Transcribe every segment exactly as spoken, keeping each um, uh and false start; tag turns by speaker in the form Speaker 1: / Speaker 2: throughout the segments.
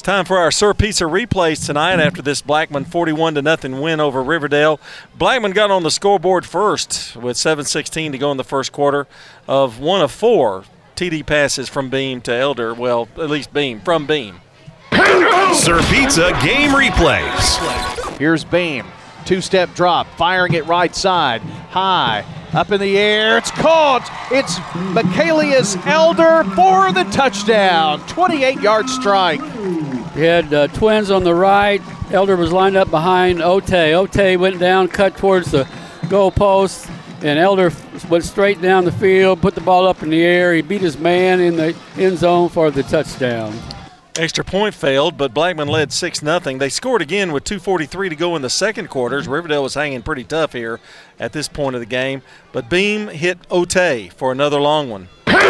Speaker 1: Time for our Sir Pizza replays tonight after this Blackman forty-one to nothing win over Riverdale. Blackman got on the scoreboard first with seven sixteen to go in the first quarter of one of four T D passes from Beam to Elder. Well, at least Beam, from Beam.
Speaker 2: Sir Pizza game replays.
Speaker 3: Here's Beam. Two-step drop, firing it right side. High, up in the air. It's caught. It's Michaelius Elder for the touchdown. twenty-eight yard strike.
Speaker 4: We had uh, twins on the right. Elder was lined up behind Otay. Otay went down, cut towards the goal post, and Elder went straight down the field, put the ball up in the air. He beat his man in the end zone for the touchdown.
Speaker 1: Extra point failed, but Blackman led six nothing. They scored again with two forty-three to go in the second quarters. Riverdale was hanging pretty tough here at this point of the game, but Beam hit Otay for another long one.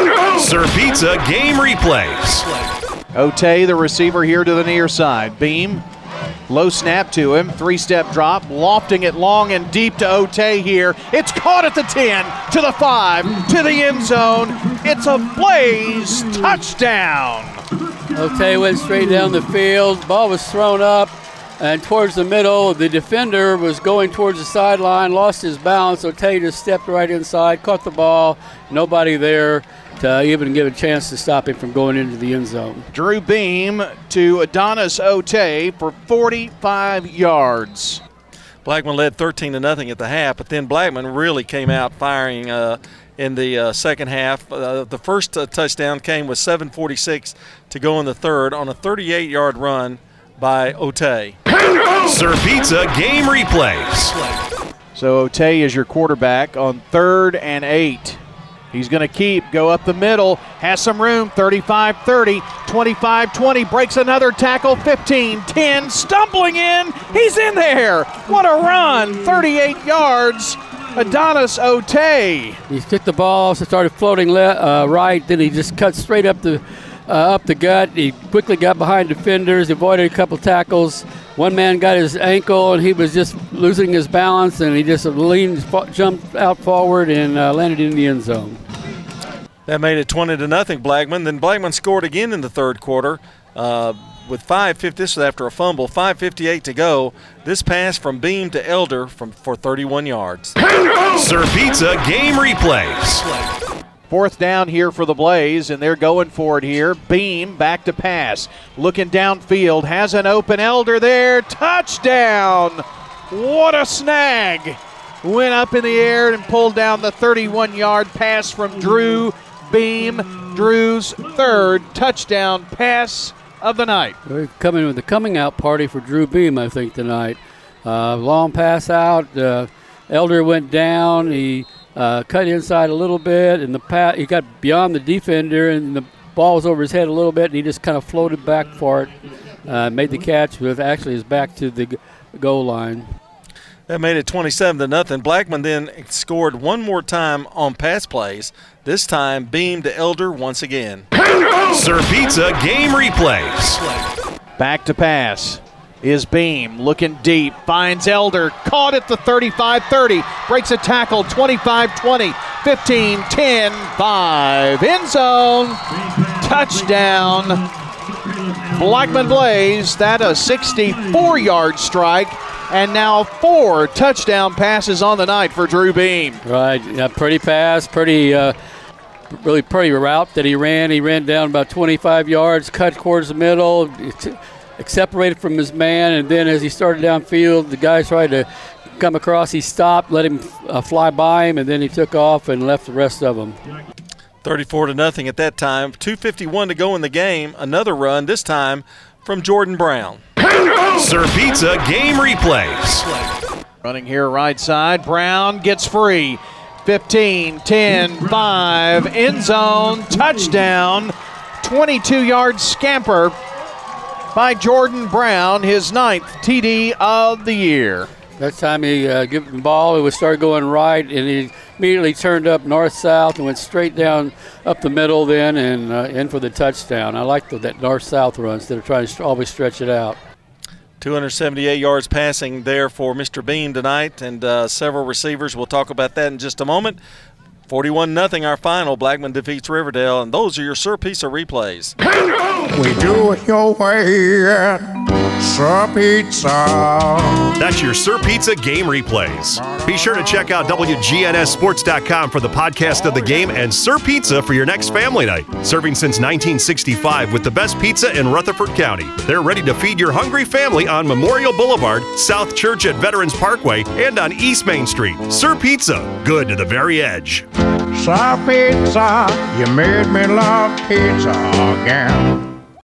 Speaker 2: Sir Pizza game replays.
Speaker 3: Otay, the receiver here to the near side. Beam, low snap to him, three-step drop, lofting it long and deep to Otay here. It's caught at the ten, to the five, to the end zone. It's a Blaze touchdown.
Speaker 4: Otay went straight down the field. Ball was thrown up and towards the middle. The defender was going towards the sideline, lost his balance. Otay just stepped right inside, caught the ball. Nobody there to even give a chance to stop him from going into the end zone.
Speaker 3: Drew Beam to Adonis Otay for forty-five yards.
Speaker 1: Blackman led thirteen to nothing at the half, but then Blackman really came out firing uh, in the uh, second half. Uh, the first uh, touchdown came with seven forty-six to go in the third on a thirty-eight yard run by Otay.
Speaker 2: Sir Pizza game replays.
Speaker 3: So Otay is your quarterback on third and eight. He's going to keep, go up the middle, has some room, thirty-five thirty, twenty-five twenty, breaks another tackle, fifteen ten, stumbling in, he's in there. What a run, thirty-eight yards, Adonis Otay.
Speaker 4: He took the ball, so started floating le- uh, right, then he just cut straight up the uh, up the gut. He quickly got behind defenders, avoided a couple tackles. One man got his ankle, and he was just losing his balance, and he just leaned, jumped out forward, and uh, landed in the end zone.
Speaker 1: That made it twenty to nothing Blackman. Then Blackman scored again in the third quarter uh, with five fifty. This was after a fumble. five fifty-eight to go. This pass from Beam to Elder from for thirty-one yards.
Speaker 2: Sir Pizza game replays.
Speaker 3: Fourth down here for the Blaze, and they're going for it here. Beam back to pass. Looking downfield, has an open Elder there. Touchdown! What a snag! Went up in the air and pulled down the thirty-one yard pass from Drew Beam. Drew's third touchdown pass of the night.
Speaker 4: We're coming with the coming out party for Drew Beam, I think, tonight. Uh, long pass out. Uh, Elder went down. He Uh, cut inside a little bit, and the pa- he got beyond the defender, and the ball was over his head a little bit, and he just kind of floated back for it, uh, made the catch with actually his back to the g- goal line.
Speaker 1: That made it twenty-seven to nothing. Blackman then scored one more time on pass plays. This time, Beam to Elder once again.
Speaker 2: Sir Pizza game replays.
Speaker 3: Back to pass is Beam, looking deep, finds Elder, caught at the thirty-five thirty, breaks a tackle, twenty-five twenty, fifteen ten, five, end zone, touchdown, Blackman Blaze. That a sixty-four yard strike, and now four touchdown passes on the night for Drew Beam.
Speaker 4: Right, yeah, pretty pass, pretty, uh, really pretty route that he ran. He ran down about twenty-five yards, cut towards the middle, separated from his man, and then as he started downfield, the guy tried to come across. He stopped, let him uh, fly by him, and then he took off and left the rest of them.
Speaker 1: thirty-four to nothing at that time. two fifty-one to go in the game. Another run, this time from Jordan Brown.
Speaker 2: Sir Pizza game replays.
Speaker 3: Running here right side, Brown gets free. fifteen ten, five, end zone, touchdown, twenty-two yard scamper by Jordan Brown, his ninth T D of the year.
Speaker 4: That time he uh, gave him the ball, it would start going right, and he immediately turned up north-south and went straight down up the middle then and uh, in for the touchdown. I like the, that north-south run instead of trying to always stretch it out.
Speaker 1: two hundred seventy-eight yards passing there for Mister Beam tonight, and uh, several receivers. We'll talk about that in just a moment. forty-one nothing our final. Blackman defeats Riverdale, and those are your Sir Pizza replays.
Speaker 5: We do it your way at Sir Pizza.
Speaker 2: That's your Sir Pizza game replays. Be sure to check out W G N S sports dot com for the podcast of the game and Sir Pizza for your next family night. Serving since nineteen sixty-five with the best pizza in Rutherford County. They're ready to feed your hungry family on Memorial Boulevard, South Church at Veterans Parkway, and on East Main Street. Sir Pizza, good to the very edge.
Speaker 5: Sir Pizza, you made me love pizza again.